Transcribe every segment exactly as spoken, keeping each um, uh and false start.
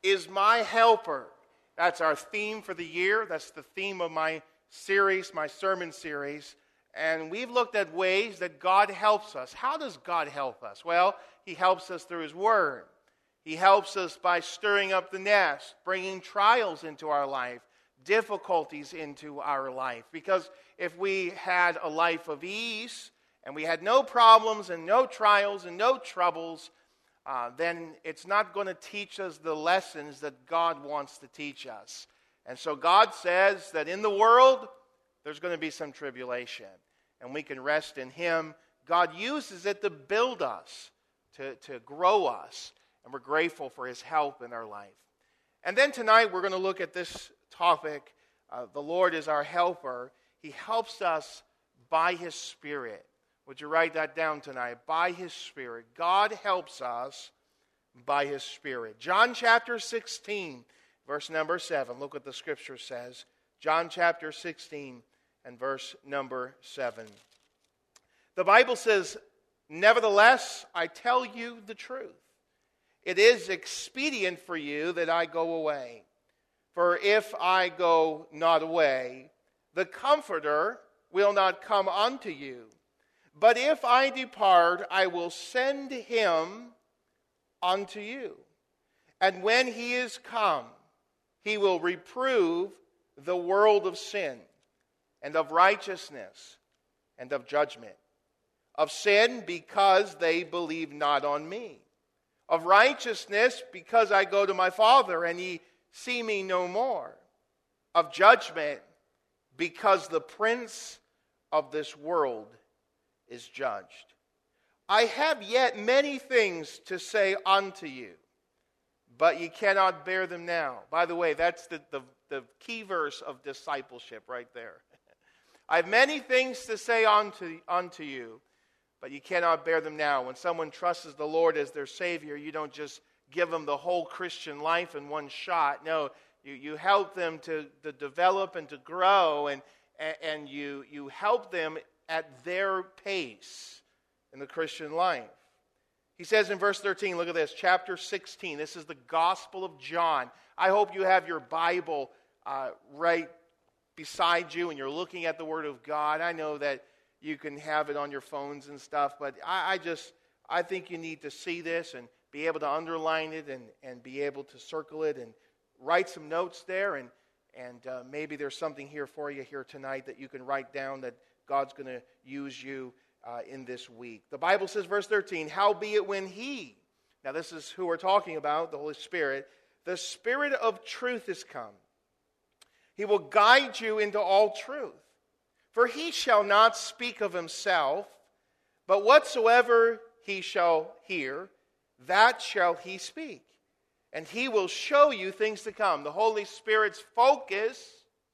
is my helper. That's our theme for the year. That's the theme of my series, my sermon series. And we've looked at ways that God helps us. How does God help us? Well, He helps us through His Word. He helps us by stirring up the nest, bringing trials into our life, difficulties into our life. Because if we had a life of ease, and we had no problems and no trials and no troubles, uh, then it's not going to teach us the lessons that God wants to teach us. And so God says that in the world, there's going to be some tribulation. And we can rest in Him. God uses it to build us, to, to grow us. And we're grateful for His help in our life. And then tonight we're going to look at this topic. Uh, the Lord is our helper. He helps us by His Spirit. Would you write that down tonight? By His Spirit. God helps us by His Spirit. John chapter sixteen, verse number seven. Look what the Scripture says. John chapter sixteen and verse number seven. The Bible says, "Nevertheless, I tell you the truth. It is expedient for you that I go away. For if I go not away, the Comforter will not come unto you. But if I depart, I will send Him unto you. And when He is come, He will reprove the world of sin, and of righteousness, and of judgment. Of sin, because they believe not on me. Of righteousness, because I go to my Father, and ye see me no more. Of judgment, because the prince of this world is judged. I have yet many things to say unto you, but ye cannot bear them now." By the way, that's the, the, the key verse of discipleship right there. "I have many things to say unto, unto you, but you cannot bear them now." When someone trusts the Lord as their Savior, you don't just give them the whole Christian life in one shot. No, you, you help them to, to develop and to grow, and, and you, you help them at their pace in the Christian life. He says in verse thirteen, look at this, chapter sixteen. This is the Gospel of John. I hope you have your Bible uh, right beside you and you're looking at the Word of God. I know that you can have it on your phones and stuff, but I, I just, I think you need to see this and be able to underline it and, and be able to circle it and write some notes there. And, and uh, maybe there's something here for you here tonight that you can write down that God's going to use you uh, in this week. The Bible says, verse thirteen, "Howbeit when He," now this is who we're talking about, the Holy Spirit, "the Spirit of truth is come. He will guide you into all truth. For He shall not speak of Himself, but whatsoever He shall hear, that shall He speak. And He will show you things to come." The Holy Spirit's focus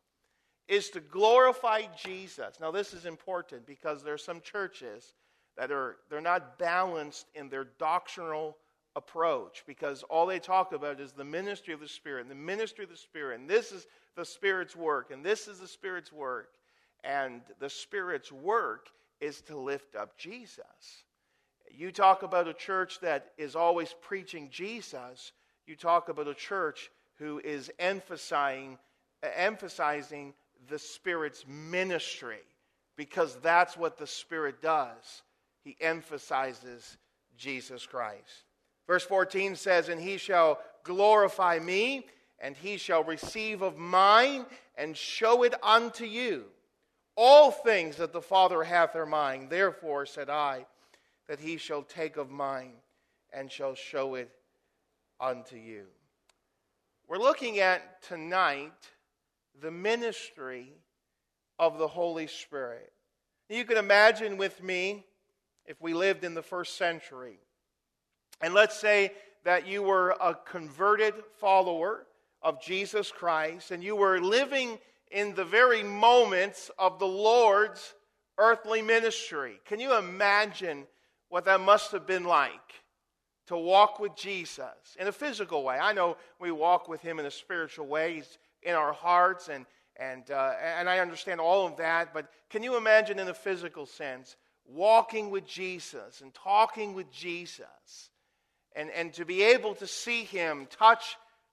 is to glorify Jesus. Now this is important because there are some churches that are they're not balanced in their doctrinal approach, because all they talk about is the ministry of the Spirit, and the ministry of the Spirit, and this is the Spirit's work, and this is the Spirit's work. And the Spirit's work is to lift up Jesus. You talk about a church that is always preaching Jesus. You talk about a church who is emphasizing, emphasizing the Spirit's ministry, because that's what the Spirit does. He emphasizes Jesus Christ. Verse fourteen says, "And He shall glorify me, and He shall receive of mine, and show it unto you. All things that the Father hath are mine. Therefore said I, that He shall take of mine, and shall show it unto you." We're looking at tonight the ministry of the Holy Spirit. You can imagine with me, if we lived in the first century, and let's say that you were a converted follower of Jesus Christ, and you were living in the very moments of the Lord's earthly ministry. Can you imagine what that must have been like to walk with Jesus in a physical way? I know we walk with Him in a spiritual way. He's in our hearts, and and uh, and I understand all of that, but can you imagine in a physical sense walking with Jesus and talking with Jesus, and, and to be able to see Him, touch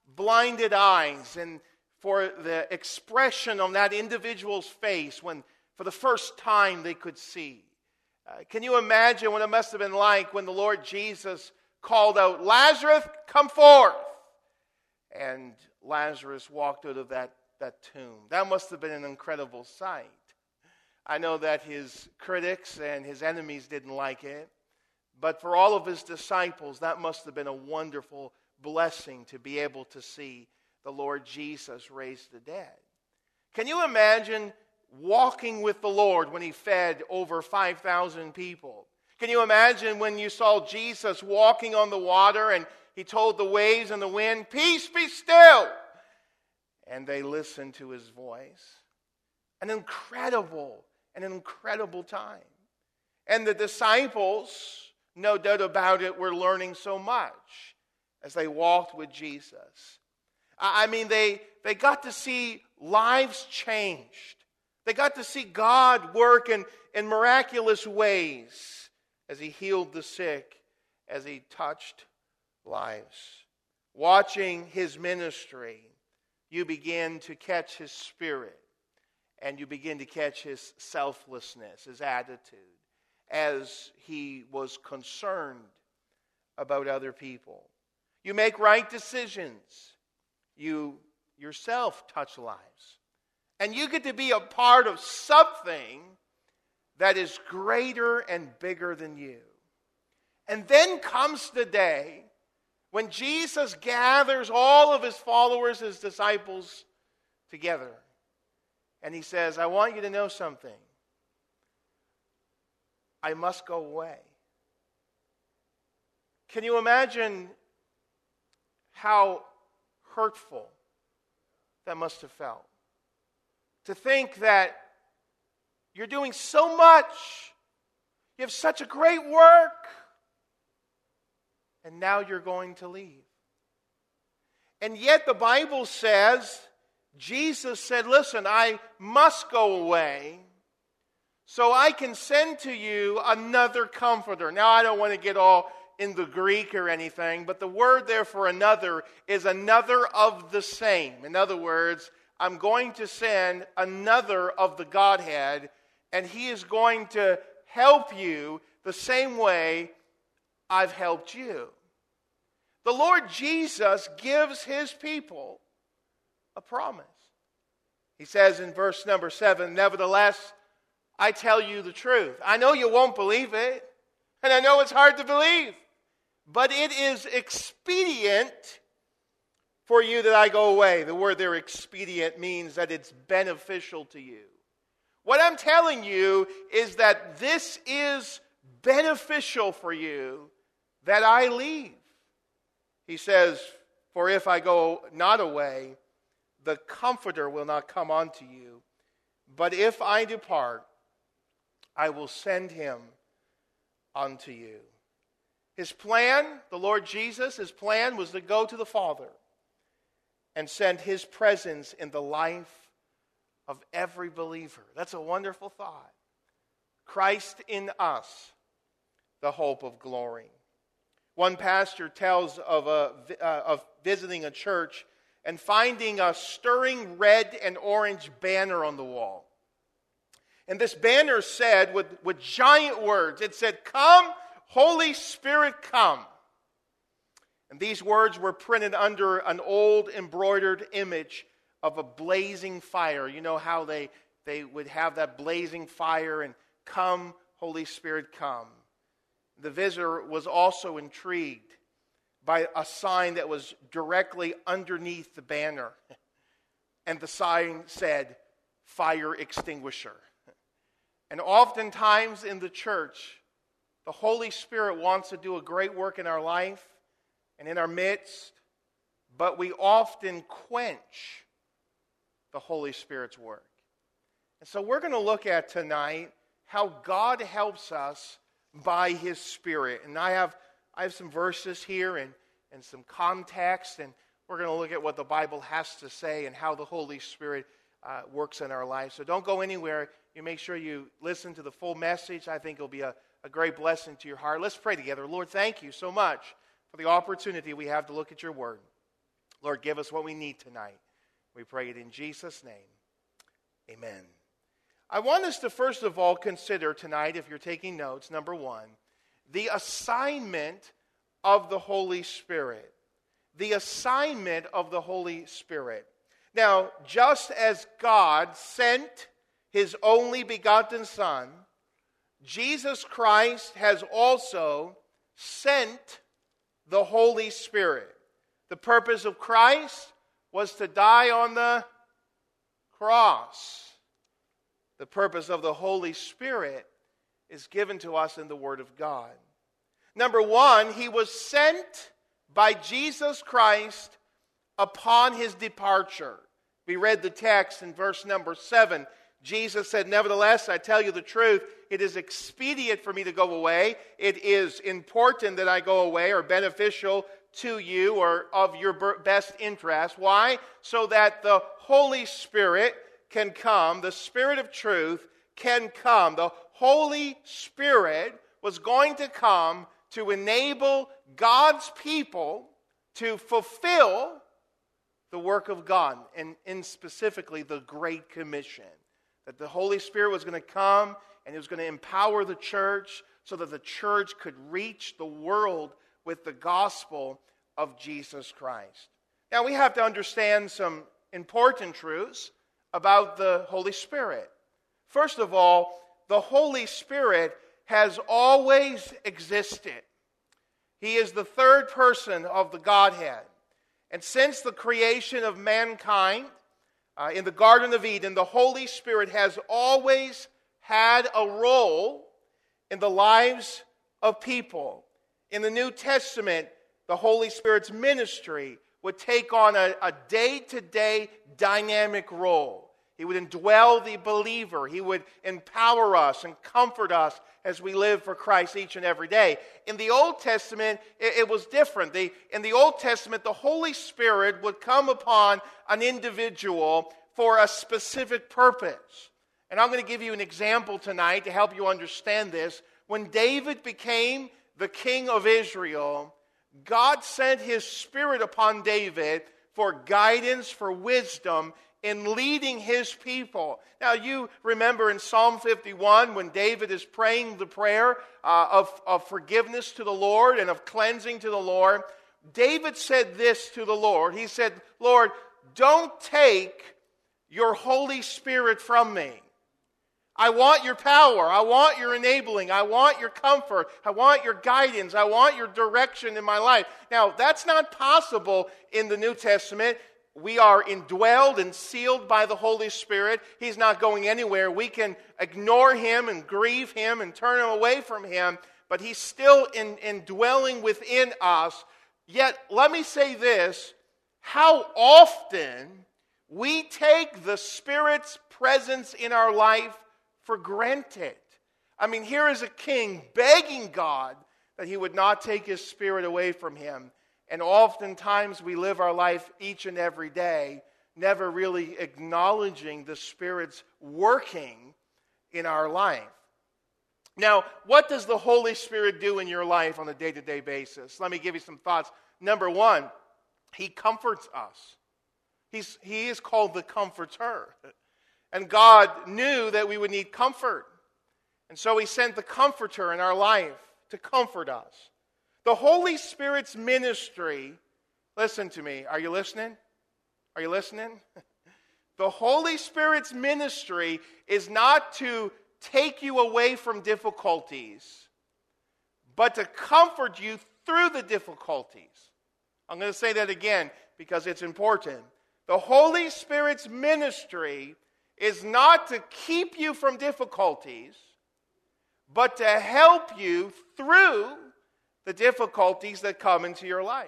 blinded eyes and for the expression on that individual's face when for the first time they could see. Uh, can you imagine what it must have been like when the Lord Jesus called out, "Lazarus, come forth!" And Lazarus walked out of that, that tomb. That must have been an incredible sight. I know that his critics and his enemies didn't like it, but for all of his disciples, that must have been a wonderful blessing to be able to see the Lord Jesus raise the dead. Can you imagine walking with the Lord when he fed over five thousand people? Can you imagine when you saw Jesus walking on the water and he told the waves and the wind, "Peace, be still"? And they listened to his voice. An incredible, an incredible time. And the disciples, no doubt about it, were learning so much as they walked with Jesus. I mean, they, they got to see lives changed. They got to see God work in, in miraculous ways as he healed the sick, as he touched lives. Watching his ministry, you begin to catch his spirit, and you begin to catch his selflessness, his attitude, as he was concerned about other people. You make right decisions. You yourself touch lives. And you get to be a part of something that is greater and bigger than you. And then comes the day when Jesus gathers all of his followers, his disciples, together. And he says, "I want you to know something. I must go away." Can you imagine how hurtful that must have felt? To think that you're doing so much, you have such a great work, and now you're going to leave. And yet the Bible says, Jesus said, "Listen, I must go away so I can send to you another comforter." Now, I don't want to get all in the Greek or anything, but the word there for another is another of the same. In other words, I'm going to send another of the Godhead, and he is going to help you the same way I've helped you. The Lord Jesus gives his people a promise. He says in verse number seven, "Nevertheless, I tell you the truth." I know you won't believe it, and I know it's hard to believe, but it is expedient for you that I go away. The word there, expedient, means that it's beneficial to you. What I'm telling you is that this is beneficial for you that I leave. He says, "For if I go not away, the Comforter will not come unto you. But if I depart, I will send him unto you." His plan, the Lord Jesus, his plan was to go to the Father and send his presence in the life of every believer. That's a wonderful thought. Christ in us, the hope of glory. One pastor tells of, a, uh, of visiting a church and finding a stirring red and orange banner on the wall. And this banner said, with, with giant words, it said, "Come, Holy Spirit, come." And these words were printed under an old embroidered image of a blazing fire. You know how they, they would have that blazing fire and, "Come, Holy Spirit, come." The visitor was also intrigued by a sign that was directly underneath the banner. And the sign said, "Fire extinguisher." And oftentimes in the church, the Holy Spirit wants to do a great work in our life and in our midst, but we often quench the Holy Spirit's work. And so we're going to look at tonight how God helps us by his Spirit. And I have I have some verses here and, and some context, and we're going to look at what the Bible has to say and how the Holy Spirit uh, works in our lives. So don't go anywhere. You make sure you listen to the full message. I think it'll be a, a great blessing to your heart. Let's pray together. Lord, thank you so much for the opportunity we have to look at your word. Lord, give us what we need tonight. We pray it in Jesus' name. Amen. I want us to first of all consider tonight, if you're taking notes, number one, the assignment of the Holy Spirit. The assignment of the Holy Spirit. Now, just as God sent His only begotten Son, Jesus Christ has also sent the Holy Spirit. The purpose of Christ was to die on the cross. The purpose of the Holy Spirit is given to us in the Word of God. Number one, He was sent by Jesus Christ upon His departure. We read the text in verse number seven. Jesus said, "Nevertheless, I tell you the truth, it is expedient for me to go away. It is important that I go away, or beneficial to you, or of your best interest." Why? So that the Holy Spirit can come, the Spirit of truth can come. The Holy Spirit was going to come to enable God's people to fulfill the work of God, and, and specifically the Great Commission. That the Holy Spirit was going to come and He was going to empower the church so that the church could reach the world with the gospel of Jesus Christ. Now we have to understand some important truths about the Holy Spirit. First of all, the Holy Spirit has always existed. He is the third person of the Godhead. And since the creation of mankind uh, in the Garden of Eden, the Holy Spirit has always had a role in the lives of people. In the New Testament, the Holy Spirit's ministry would take on a, a day-to-day dynamic role. He would indwell the believer. He would empower us and comfort us as we live for Christ each and every day. In the Old Testament, it, it was different. The, in the Old Testament, the Holy Spirit would come upon an individual for a specific purpose. And I'm going to give you an example tonight to help you understand this. When David became the king of Israel, God sent His Spirit upon David for guidance, for wisdom in leading His people. Now you remember in Psalm fifty-one when David is praying the prayer uh, of, of forgiveness to the Lord and of cleansing to the Lord. David said this to the Lord. He said, "Lord, don't take your Holy Spirit from me. I want your power. I want your enabling. I want your comfort. I want your guidance. I want your direction in my life." Now, that's not possible in the New Testament. We are indwelled and sealed by the Holy Spirit. He's not going anywhere. We can ignore Him and grieve Him and turn away from Him, but He's still in, indwelling within us. Yet, let me say this, how often we take the Spirit's presence in our life for granted. I mean, here is a king begging God that He would not take His Spirit away from him. And oftentimes we live our life each and every day, never really acknowledging the Spirit's working in our life. Now, what does the Holy Spirit do in your life on a day-to-day basis? Let me give you some thoughts. Number one, He comforts us. He's, he is called the Comforter. And God knew that we would need comfort. And so He sent the Comforter in our life to comfort us. The Holy Spirit's ministry, listen to me, are you listening? Are you listening? The Holy Spirit's ministry is not to take you away from difficulties, but to comfort you through the difficulties. I'm going to say that again because it's important. The Holy Spirit's ministry is not to keep you from difficulties, but to help you through the difficulties that come into your life.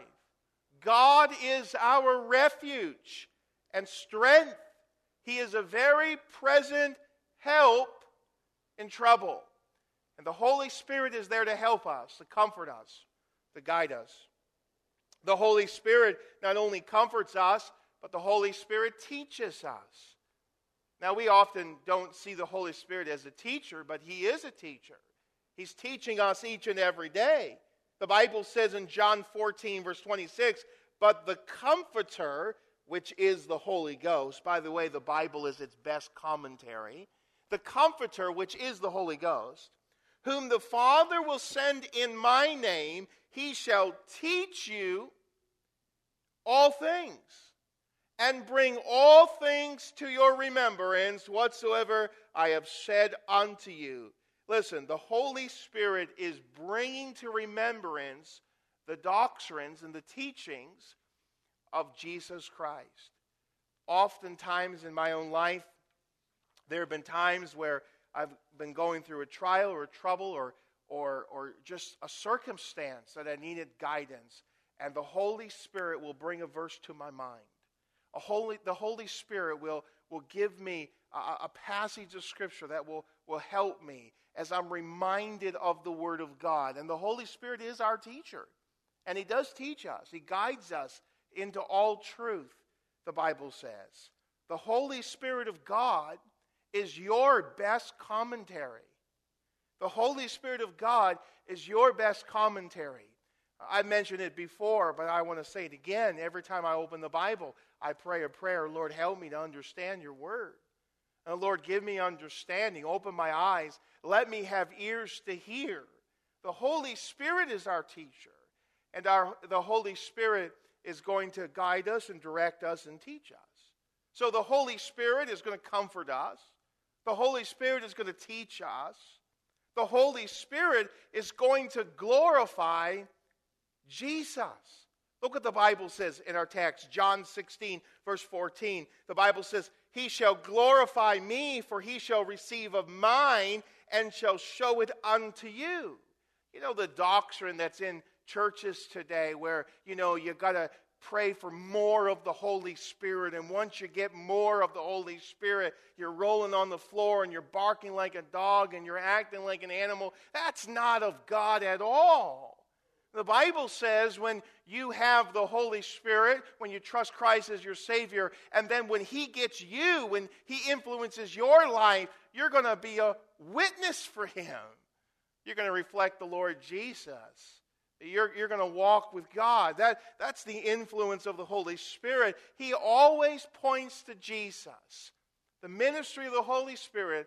God is our refuge and strength. He is a very present help in trouble. And the Holy Spirit is there to help us, to comfort us, to guide us. The Holy Spirit not only comforts us, but the Holy Spirit teaches us. Now, we often don't see the Holy Spirit as a teacher, but He is a teacher. He's teaching us each and every day. The Bible says in John fourteen, verse twenty-six, But the Comforter, which is the Holy Ghost, by the way, the Bible is its best commentary, the Comforter, which is the Holy Ghost, whom the Father will send in my name, he shall teach you all things, and bring all things to your remembrance whatsoever I have said unto you. Listen, the Holy Spirit is bringing to remembrance the doctrines and the teachings of Jesus Christ. Oftentimes in my own life, there have been times where I've been going through a trial or a trouble or, or, or just a circumstance that I needed guidance. And the Holy Spirit will bring a verse to my mind. A Holy, the Holy Spirit will, will give me a, a passage of Scripture that will, will help me as I'm reminded of the Word of God. And the Holy Spirit is our teacher. And He does teach us. He guides us into all truth, the Bible says. The Holy Spirit of God is your best commentary. The Holy Spirit of God is your best commentary. I mentioned it before, but I want to say it again. Every time I open the Bible, I pray a prayer, Lord, help me to understand your word. And Lord, give me understanding. Open my eyes. Let me have ears to hear. The Holy Spirit is our teacher. And our, the Holy Spirit is going to guide us and direct us and teach us. So the Holy Spirit is going to comfort us. The Holy Spirit is going to teach us. The Holy Spirit is going to glorify Jesus. Look what the Bible says in our text, John sixteen, verse fourteen. The Bible says, he shall glorify me, for he shall receive of mine and shall show it unto you. You know, the doctrine that's in churches today where, you know, you got to pray for more of the Holy Spirit. And once you get more of the Holy Spirit, you're rolling on the floor and you're barking like a dog and you're acting like an animal. That's not of God at all. The Bible says when you have the Holy Spirit, when you trust Christ as your Savior, and then when He gets you, when He influences your life, you're going to be a witness for Him. You're going to reflect the Lord Jesus. You're, you're going to walk with God. That, that's the influence of the Holy Spirit. He always points to Jesus. The ministry of the Holy Spirit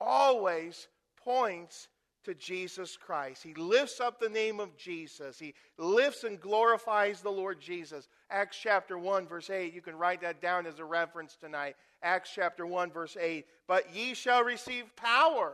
always points to Jesus Christ. He lifts up the name of Jesus. He lifts and glorifies the Lord Jesus. Acts chapter one, verse eight. You can write that down as a reference tonight. Acts chapter one, verse eight. But ye shall receive power.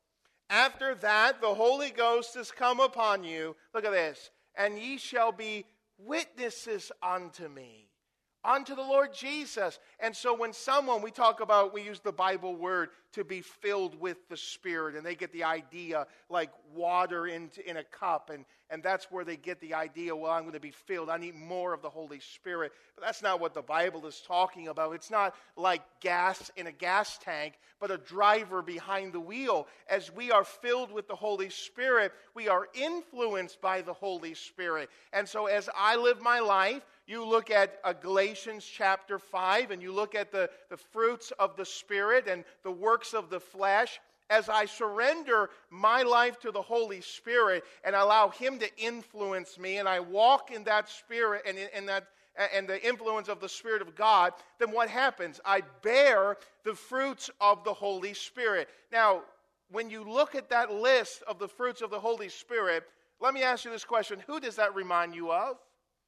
After that, the Holy Ghost is come upon you. Look at this. And ye shall be witnesses unto me, unto the Lord Jesus. And so when someone, we talk about, we use the Bible word to be filled with the Spirit, and they get the idea like water in, in a cup, and, and that's where they get the idea, well, I'm going to be filled. I need more of the Holy Spirit. But that's not what the Bible is talking about. It's not like gas in a gas tank, but a driver behind the wheel. As we are filled with the Holy Spirit, we are influenced by the Holy Spirit. And so as I live my life, you look at uh, Galatians chapter five, and you look at the, the fruits of the Spirit and the works of the flesh. As I surrender my life to the Holy Spirit and allow Him to influence me, and I walk in that Spirit and in, in that and the influence of the Spirit of God, then what happens? I bear the fruits of the Holy Spirit. Now, when you look at that list of the fruits of the Holy Spirit, let me ask you this question. Who does that remind you of?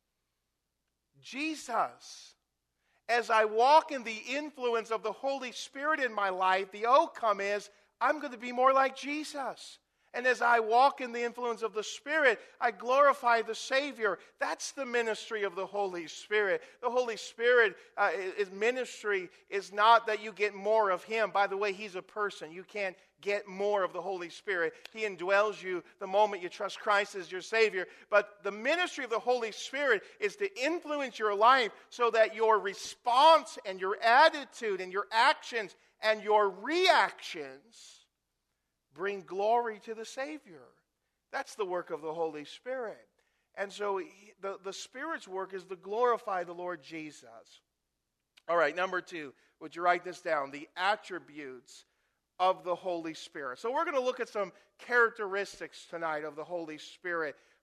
Jesus. As I walk in the influence of the Holy Spirit in my life, the outcome is I'm going to be more like Jesus. And as I walk in the influence of the Spirit, I glorify the Savior. That's the ministry of the Holy Spirit. The Holy Spirit, uh, his ministry is not that you get more of Him. By the way, He's a person. You can't get more of the Holy Spirit. He indwells you the moment you trust Christ as your Savior. But the ministry of the Holy Spirit is to influence your life so that your response and your attitude and your actions and your reactions bring glory to the Savior. That's the work of the Holy Spirit. And so he, the, the Spirit's work is to glorify the Lord Jesus. All right, number two. Would you write this down? The attributes of the Holy Spirit. So we're going to look at some characteristics tonight of the Holy Spirit.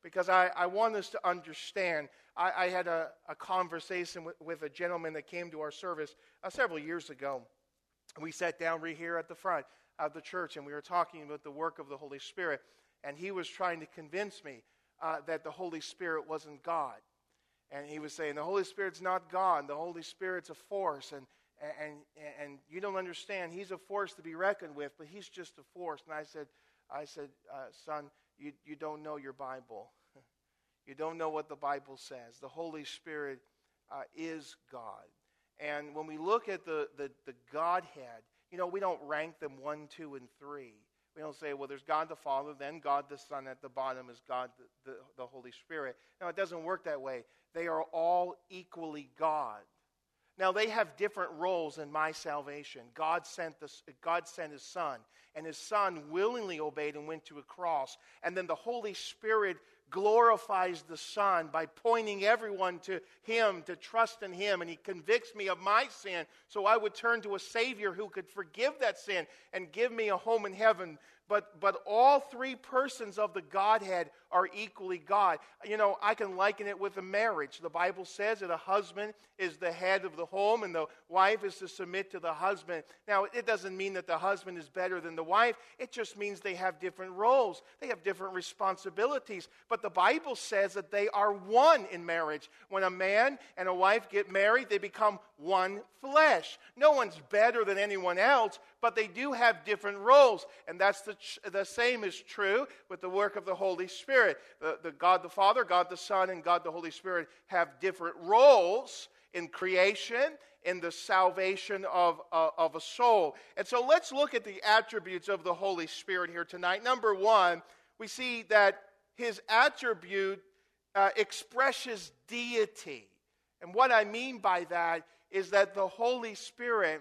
because I, I want us to understand. I, I had a, a conversation with, with a gentleman that came to our service uh, several years ago. We sat down right here at the front of the church, and we were talking about the work of the Holy Spirit. And he was trying to convince me uh, that the Holy Spirit wasn't God. And he was saying, the Holy Spirit's not God. The Holy Spirit's a force. And, and, and you don't understand. He's a force to be reckoned with, but he's just a force. And I said, I said, uh, son, you, you don't know your Bible. You don't know what the Bible says. The Holy Spirit uh, is God. And when we look at the, the, the Godhead, you know, we don't rank them one, two, and three. We don't say, well, there's God the Father, then God the Son, at the bottom is God the, the, the Holy Spirit. No, it doesn't work that way. They are all equally God. Now, they have different roles in my salvation. God sent, the, God sent His Son, and His Son willingly obeyed and went to a cross. And then the Holy Spirit glorifies the Son by pointing everyone to Him, to trust in Him, and He convicts me of my sin, so I would turn to a Savior who could forgive that sin and give me a home in heaven. But but all three persons of the Godhead are equally God. You know, I can liken it with a marriage. The Bible says that a husband is the head of the home and the wife is to submit to the husband. Now, it doesn't mean that the husband is better than the wife. It just means they have different roles. They have different responsibilities. But the Bible says that they are one in marriage. When a man and a wife get married, they become one flesh. No one's better than anyone else, but they do have different roles. And that's the, the same is true with the work of the Holy Spirit. The, the God the Father, God the Son, and God the Holy Spirit have different roles in creation, in the salvation of, uh, of a soul. And so let's look at the attributes of the Holy Spirit here tonight. Number one, we see that His attribute uh, expresses deity. And what I mean by that is that the Holy Spirit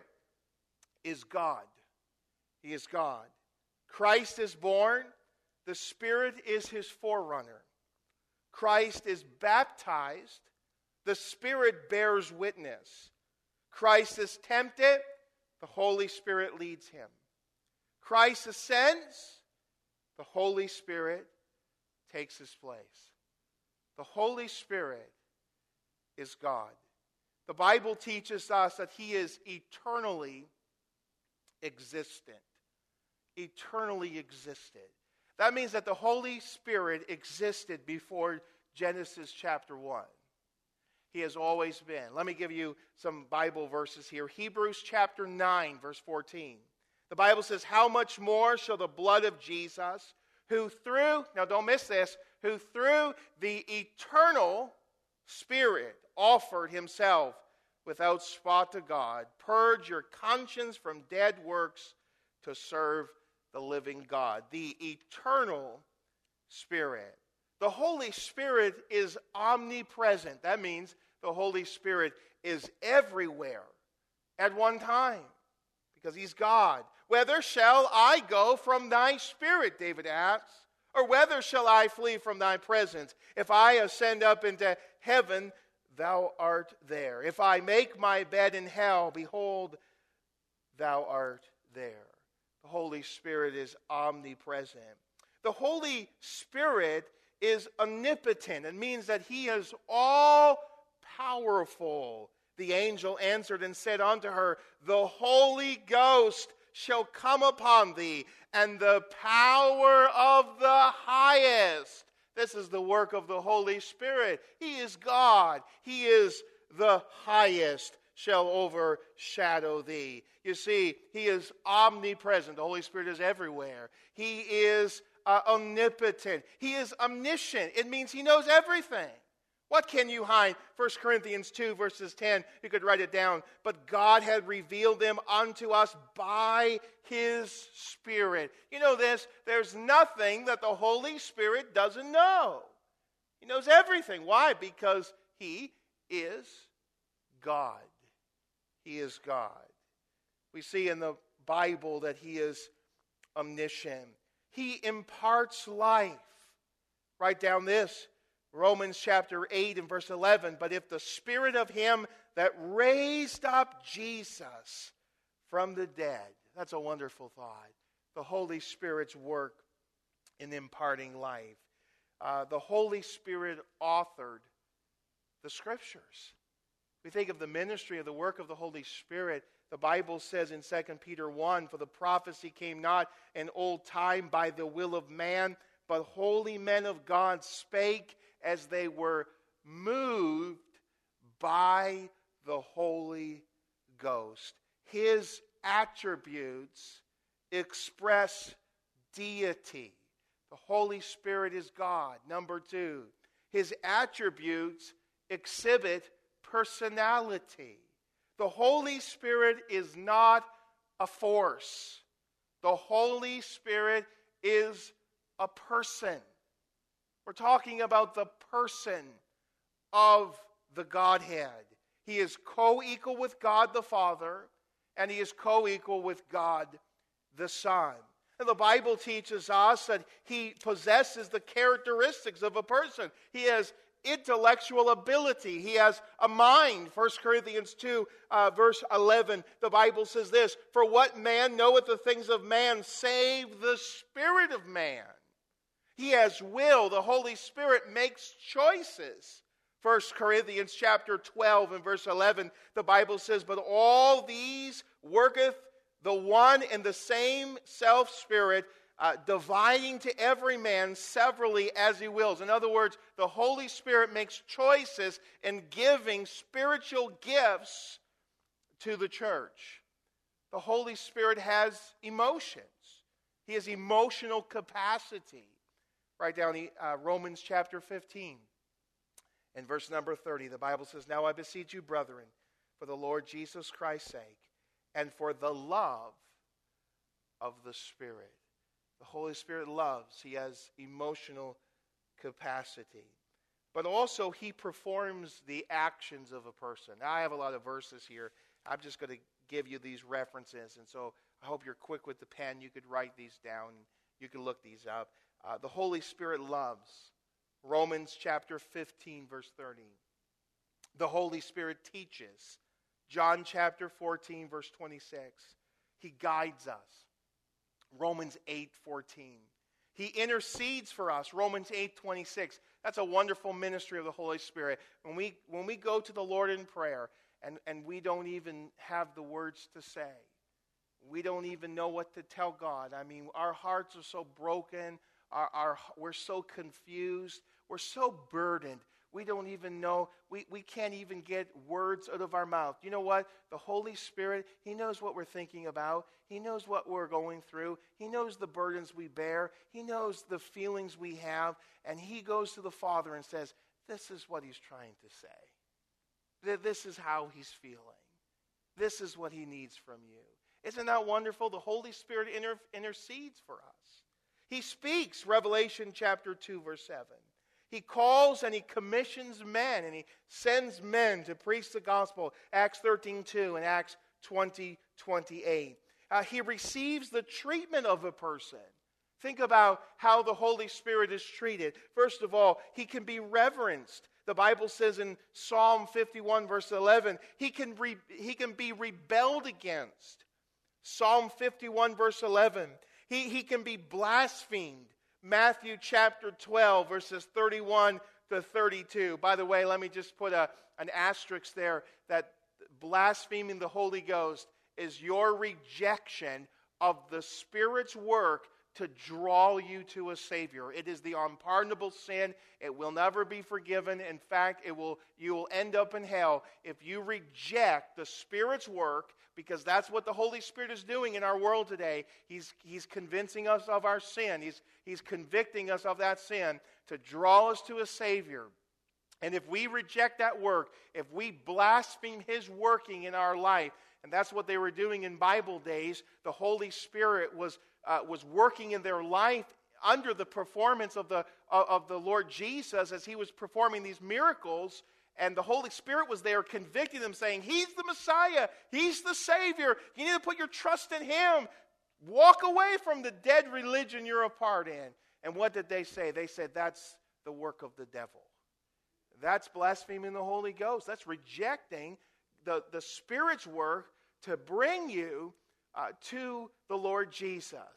is God. He is God. Christ is born. The Spirit is His forerunner. Christ is baptized. The Spirit bears witness. Christ is tempted. The Holy Spirit leads Him. Christ ascends. The Holy Spirit takes His place. The Holy Spirit is God. The Bible teaches us that He is eternally existent. Eternally existed. That means that the Holy Spirit existed before Genesis chapter one. He has always been. Let me give you some Bible verses here. Hebrews chapter nine, verse fourteen. The Bible says, how much more shall the blood of Jesus, who through, now don't miss this, who through the eternal Spirit offered Himself without spot to God, purge your conscience from dead works to serve the living God. The eternal Spirit. The Holy Spirit is omnipresent. That means the Holy Spirit is everywhere at one time because He's God. Whither shall I go from Thy Spirit, David asks, or whither shall I flee from Thy presence? If I ascend up into heaven, Thou art there. If I make my bed in hell, behold, Thou art there. The Holy Spirit is omnipresent. The Holy Spirit is omnipotent. It means that He is all powerful. The angel answered and said unto her, the Holy Ghost shall come upon thee, and the power of the highest. This is the work of the Holy Spirit. He is God. He is the highest shall overshadow thee. You see, He is omnipresent. The Holy Spirit is everywhere. He is uh, omnipotent. He is omniscient. It means He knows everything. What can you hide? First Corinthians two, verses ten, you could write it down. But God had revealed them unto us by His Spirit. You know this, there's nothing that the Holy Spirit doesn't know. He knows everything. Why? Because He is God. He is God. We see in the Bible that He is omniscient. He imparts life. Write down this. Romans chapter eight and verse eleven, but if the Spirit of Him that raised up Jesus from the dead, that's a wonderful thought, the Holy Spirit's work in imparting life. uh, the Holy Spirit authored the Scriptures. We think of the ministry of the work of the Holy Spirit. The Bible says in Second Peter one, "For the prophecy came not in old time by the will of man, but holy men of God spake as they were moved by the Holy Ghost." His attributes express deity. The Holy Spirit is God. Number two, his attributes exhibit personality. The Holy Spirit is not a force. The Holy Spirit is a person. We're talking about the person of the Godhead. He is co-equal with God the Father, and he is co-equal with God the Son. And the Bible teaches us that he possesses the characteristics of a person. He has intellectual ability. He has a mind. First Corinthians two, uh, verse eleven, the Bible says this, "For what man knoweth the things of man, save the spirit of man?" He has will. The Holy Spirit makes choices. First Corinthians chapter twelve and verse eleven, the Bible says, "But all these worketh the one and the same self-spirit, uh, dividing to every man severally as he wills." In other words, the Holy Spirit makes choices in giving spiritual gifts to the church. The Holy Spirit has emotions. He has emotional capacity. Write down uh, Romans chapter fifteen. In verse number thirty, the Bible says, "Now I beseech you, brethren, for the Lord Jesus Christ's sake, and for the love of the Spirit." The Holy Spirit loves. He has emotional capacity. But also, he performs the actions of a person. Now, I have a lot of verses here. I'm just going to give you these references. And so I hope you're quick with the pen. You could write these down. You can look these up. Uh, the Holy Spirit loves. Romans chapter fifteen, verse thirty. The Holy Spirit teaches. John chapter fourteen, verse twenty-six. He guides us. Romans eight fourteen. He intercedes for us. Romans eight twenty-six. That's a wonderful ministry of the Holy Spirit. When we when we go to the Lord in prayer and, and we don't even have the words to say. We don't even know what to tell God. I mean, our hearts are so broken. Our, our, we're so confused. We're so burdened. We don't even know. We, we can't even get words out of our mouth. You know what? The Holy Spirit, he knows what we're thinking about. He knows what we're going through. He knows the burdens we bear. He knows the feelings we have. And he goes to the Father and says, this is what he's trying to say. This is how he's feeling. This is what he needs from you. Isn't that wonderful? The Holy Spirit inter- intercedes for us. He speaks, Revelation chapter two, verse seven. He calls and he commissions men and he sends men to preach the gospel, Acts thirteen two and Acts twenty twenty-eight. Uh, he receives the treatment of a person. Think about how the Holy Spirit is treated. First of all, he can be reverenced. The Bible says in Psalm fifty-one, verse eleven, he can, re- he can be rebelled against. Psalm fifty-one, verse eleven, he, he can be blasphemed. Matthew chapter twelve, verses thirty-one to thirty-two. By the way, let me just put a, an asterisk there that blaspheming the Holy Ghost is your rejection of the Spirit's work to draw you to a Savior. It is the unpardonable sin. It will never be forgiven. In fact, it will you will end up in hell if you reject the Spirit's work, because that's what the Holy Spirit is doing in our world today. He's, he's convincing us of our sin. He's, he's convicting us of that sin to draw us to a Savior. And if we reject that work, if we blaspheme His working in our life, and that's what they were doing in Bible days, the Holy Spirit was uh, was working in their life under the performance of the uh, of the Lord Jesus as He was performing these miracles, and the Holy Spirit was there convicting them, saying, He's the Messiah, He's the Savior, you need to put your trust in Him. Walk away from the dead religion you're a part in. And what did they say? They said, that's the work of the devil. That's blaspheming the Holy Ghost. That's rejecting the, the Spirit's work to bring you uh, to the Lord Jesus.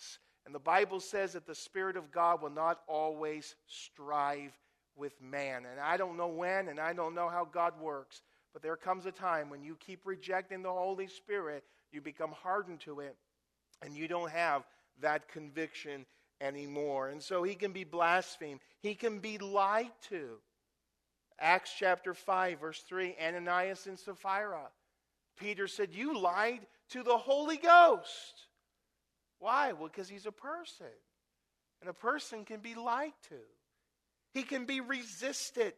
And the Bible says that the Spirit of God will not always strive with man. And I don't know when, and I don't know how God works, but there comes a time when you keep rejecting the Holy Spirit, you become hardened to it, and you don't have that conviction anymore. And so he can be blasphemed. He can be lied to. Acts chapter five, verse three, Ananias and Sapphira. Peter said, you lied to the Holy Ghost. Why? Well, because he's a person. And a person can be lied to. He can be resisted.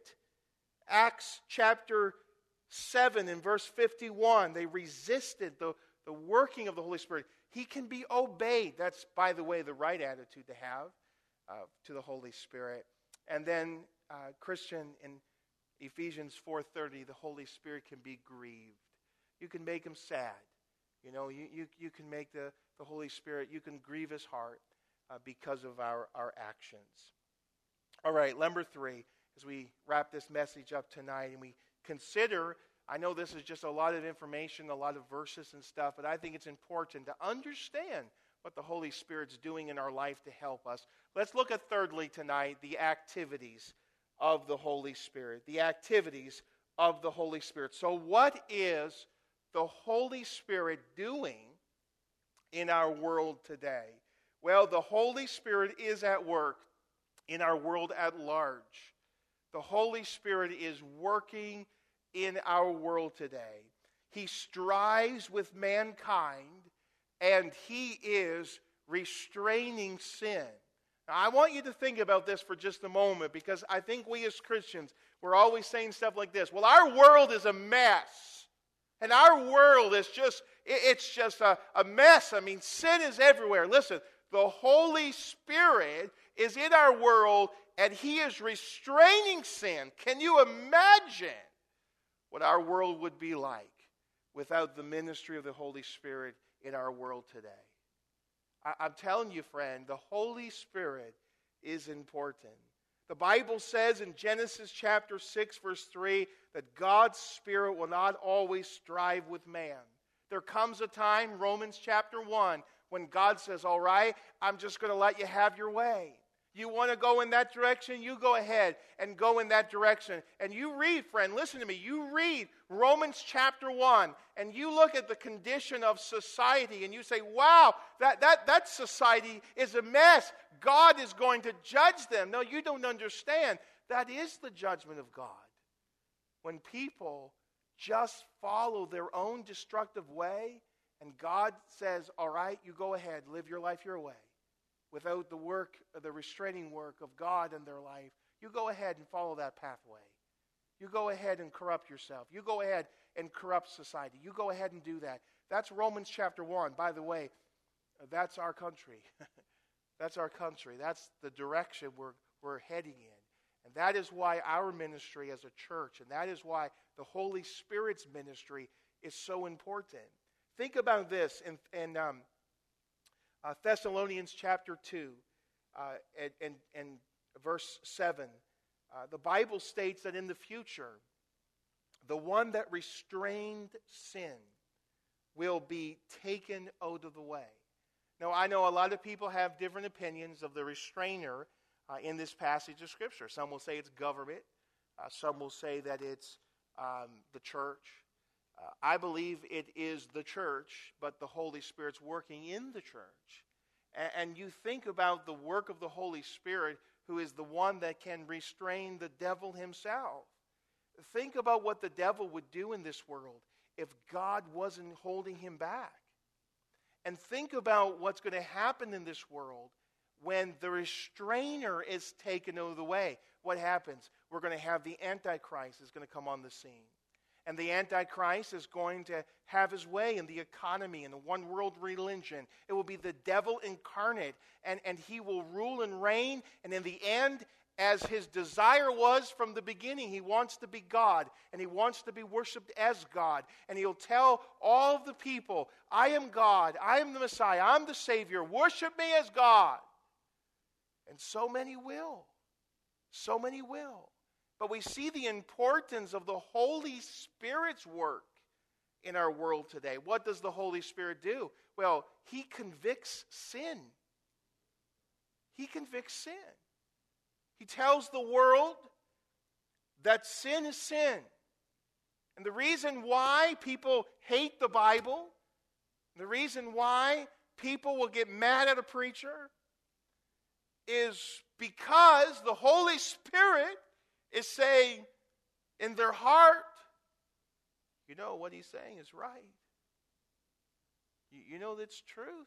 Acts chapter seven and verse fifty-one, they resisted the, the working of the Holy Spirit. He can be obeyed. That's, by the way, the right attitude to have uh, to the Holy Spirit. And then, uh, Christian, in Ephesians four thirty, the Holy Spirit can be grieved. You can make him sad. You know, you, you, you can make the, the Holy Spirit, you can grieve his heart uh, because of our, our actions. All right, number three, as we wrap this message up tonight and we consider, I know this is just a lot of information, a lot of verses and stuff, but I think it's important to understand what the Holy Spirit's doing in our life to help us. Let's look at thirdly tonight, the activities of the Holy Spirit. The activities of the Holy Spirit. So what is the Holy Spirit doing in our world today? Well, the Holy Spirit is at work in our world at large. The Holy Spirit is working in our world today. He strives with mankind, and he is restraining sin. Now, I want you to think about this for just a moment, because I think we as Christians, we're always saying stuff like this. Well, our world is a mess. And our world is just, it's just a, a mess. I mean, sin is everywhere. Listen, the Holy Spirit is in our world, and he is restraining sin. Can you imagine what our world would be like without the ministry of the Holy Spirit in our world today? I, I'm telling you, friend, the Holy Spirit is important. The Bible says in Genesis chapter six, verse three, that God's Spirit will not always strive with man. There comes a time, Romans chapter one, when God says, all right, I'm just going to let you have your way. You want to go in that direction? You go ahead and go in that direction. And you read, friend, listen to me. You read Romans chapter one, and you look at the condition of society, and you say, wow, that, that, that society is a mess. God is going to judge them. No, you don't understand. That is the judgment of God. When people just follow their own destructive way, and God says, all right, you go ahead, live your life your way. Without the work, the restraining work of God in their life, you go ahead and follow that pathway. You go ahead and corrupt yourself. You go ahead and corrupt society. You go ahead and do that. That's Romans chapter one. By the way, that's our country. That's our country. That's the direction we're, we're heading in. And that is why our ministry as a church, and that is why the Holy Spirit's ministry is so important. Think about this in, in um, Uh, Thessalonians chapter two uh, and, and, and verse seven. Uh, the Bible states that in the future, the one that restrained sin will be taken out of the way. Now, I know a lot of people have different opinions of the restrainer uh, in this passage of Scripture. Some will say it's government. Uh, some will say that it's um, the church. Uh, I believe it is the church, but the Holy Spirit's working in the church. And, and you think about the work of the Holy Spirit, who is the one that can restrain the devil himself. Think about what the devil would do in this world if God wasn't holding him back. And think about what's going to happen in this world when the restrainer is taken out of the way. What happens? We're going to have the Antichrist is going to come on the scene. And the Antichrist is going to have his way in the economy, in the one world religion. It will be the devil incarnate, and, and he will rule and reign. And in the end, as his desire was from the beginning, he wants to be God, and he wants to be worshipped as God. And he'll tell all of the people, I am God, I am the Messiah, I'm the Savior, worship me as God. And so many will. So many will. But we see the importance of the Holy Spirit's work in our world today. What does the Holy Spirit do? Well, he convicts sin. He convicts sin. He tells the world that sin is sin. And the reason why people hate the Bible, the reason why people will get mad at a preacher, is because the Holy Spirit is saying in their heart, you know, what he's saying is right. You, you know that's truth.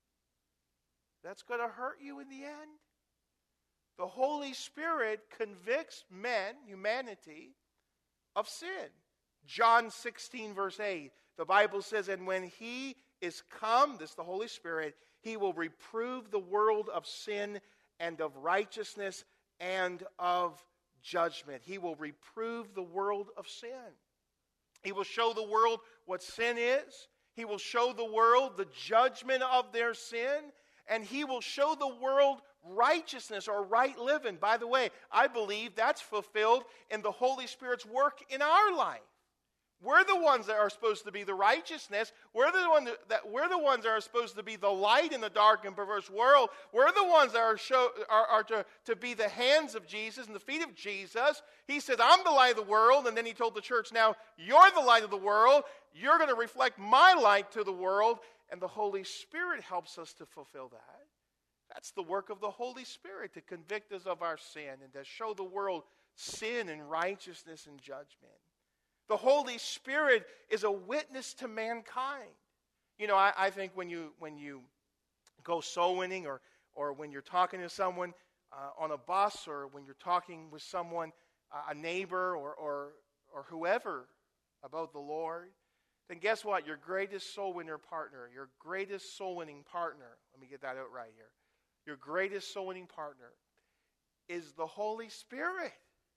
That's going to hurt you in the end. The Holy Spirit convicts men, humanity, of sin. John sixteen, verse eight, the Bible says, and when he is come, this is the Holy Spirit, he will reprove the world of sin and of righteousness and of judgment. He will reprove the world of sin. He will show the world what sin is. He will show the world the judgment of their sin. And he will show the world righteousness or right living. By the way, I believe that's fulfilled in the Holy Spirit's work in our life. We're the ones that are supposed to be the righteousness. We're the one that, that we're the ones that are supposed to be the light in the dark and perverse world. We're the ones that are show are, are to, to be the hands of Jesus and the feet of Jesus. He said, I'm the light of the world, and then he told the church, now you're the light of the world. You're going to reflect my light to the world, and the Holy Spirit helps us to fulfill that. That's the work of the Holy Spirit, to convict us of our sin and to show the world sin and righteousness and judgment. The Holy Spirit is a witness to mankind. You know, I, I think when you when you go soul winning, or or when you're talking to someone uh, on a bus, or when you're talking with someone, uh, a neighbor, or or or whoever about the Lord, then guess what? Your greatest soul winner partner, your greatest soul winning partner. Let me get that out right here. Your greatest soul winning partner is the Holy Spirit,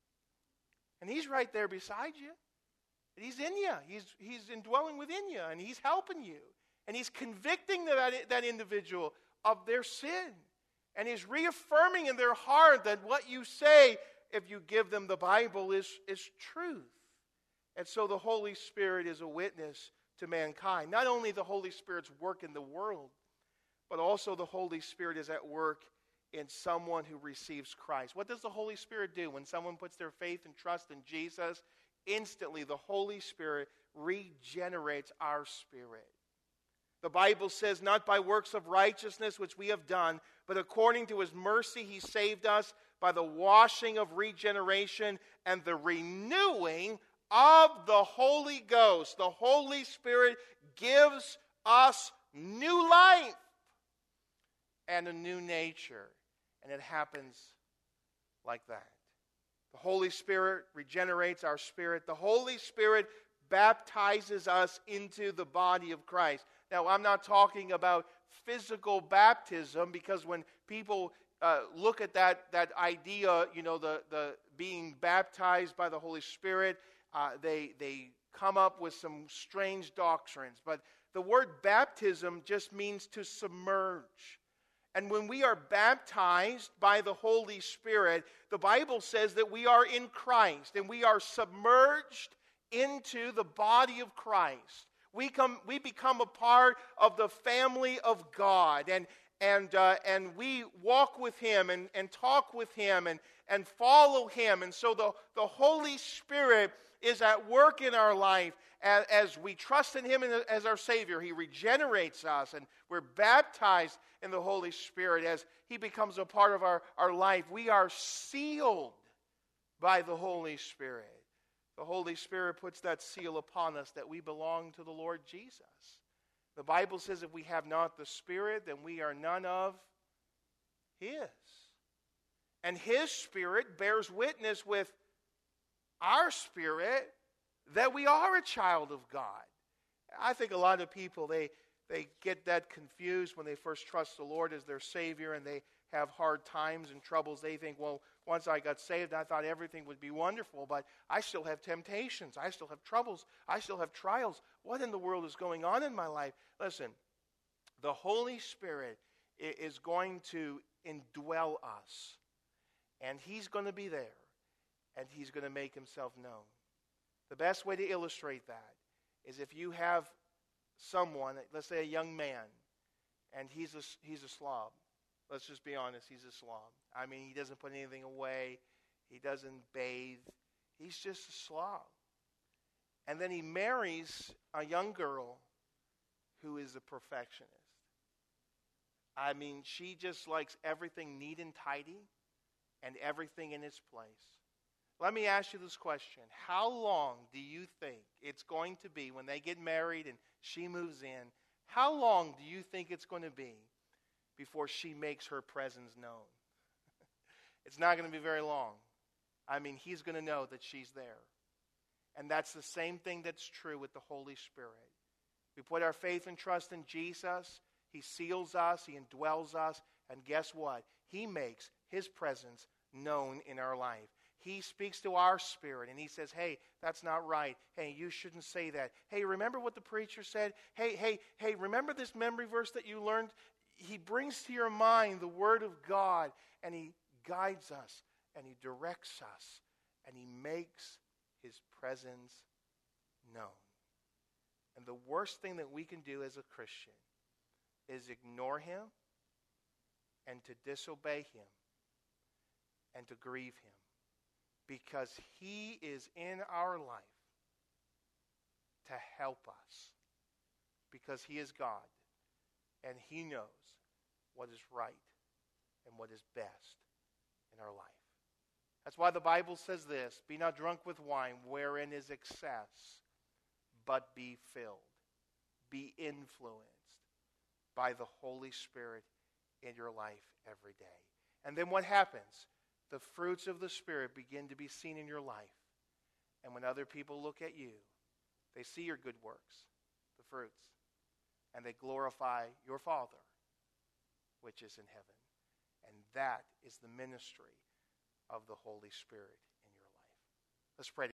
and He's right there beside you. He's in you. He's, he's indwelling within you, and He's helping you. And He's convicting that, that individual of their sin. And He's reaffirming in their heart that what you say, if you give them the Bible, is, is truth. And so the Holy Spirit is a witness to mankind. Not only the Holy Spirit's work in the world, but also the Holy Spirit is at work in someone who receives Christ. What does the Holy Spirit do when someone puts their faith and trust in Jesus? Instantly, the Holy Spirit regenerates our spirit. The Bible says, not by works of righteousness which we have done, but according to His mercy He saved us by the washing of regeneration and the renewing of the Holy Ghost. The Holy Spirit gives us new life and a new nature. And it happens like that. The Holy Spirit regenerates our spirit. The Holy Spirit baptizes us into the body of Christ. Now, I'm not talking about physical baptism, because when people uh, look at that, that idea, you know, the, the being baptized by the Holy Spirit, uh, they, they come up with some strange doctrines. But the word baptism just means to submerge. And when we are baptized by the Holy Spirit, the Bible says that we are in Christ and we are submerged into the body of Christ. We come, we become a part of the family of God, and and uh, and we walk with Him and, and talk with Him and, and follow Him. And so the, the Holy Spirit is at work in our life as, as we trust in Him as our Savior. He regenerates us, and we're baptized in the Holy Spirit as He becomes a part of our, our life. We are sealed by the Holy Spirit. The Holy Spirit puts that seal upon us that we belong to the Lord Jesus. The Bible says if we have not the Spirit, then we are none of His. And His Spirit bears witness with our spirit that we are a child of God. I think a lot of people, they, they get that confused when they first trust the Lord as their Savior, and they have hard times and troubles. They think, well, once I got saved, I thought everything would be wonderful, but I still have temptations. I still have troubles. I still have trials. What in the world is going on in my life? Listen, the Holy Spirit is going to indwell us, and He's going to be there, and He's going to make Himself known. The best way to illustrate that is if you have someone, let's say a young man, and he's a, he's a slob. Let's just be honest. He's a slob. I mean, he doesn't put anything away. He doesn't bathe. He's just a slob. And then he marries a young girl who is a perfectionist. I mean, she just likes everything neat and tidy and everything in its place. Let me ask you this question. How long do you think it's going to be when they get married and she moves in? How long do you think it's going to be before she makes her presence known? It's not going to be very long. I mean, he's going to know that she's there. And that's the same thing that's true with the Holy Spirit. We put our faith and trust in Jesus. He seals us. He indwells us. And guess what? He makes his presence known in our life. He speaks to our spirit and he says, hey, that's not right. Hey, you shouldn't say that. Hey, remember what the preacher said? Hey, hey, hey, remember this memory verse that you learned? He brings to your mind the word of God and he guides us and he directs us and he makes his presence known. And the worst thing that we can do as a Christian is ignore him and to disobey him and to grieve him. Because he is in our life to help us. Because he is God. And he knows what is right and what is best in our life. That's why the Bible says this, be not drunk with wine wherein is excess, but be filled. Be influenced by the Holy Spirit in your life every day. And then what happens? The fruits of the Spirit begin to be seen in your life. And when other people look at you, they see your good works, the fruits, and they glorify your Father, which is in heaven. And that is the ministry of the Holy Spirit in your life. Let's pray.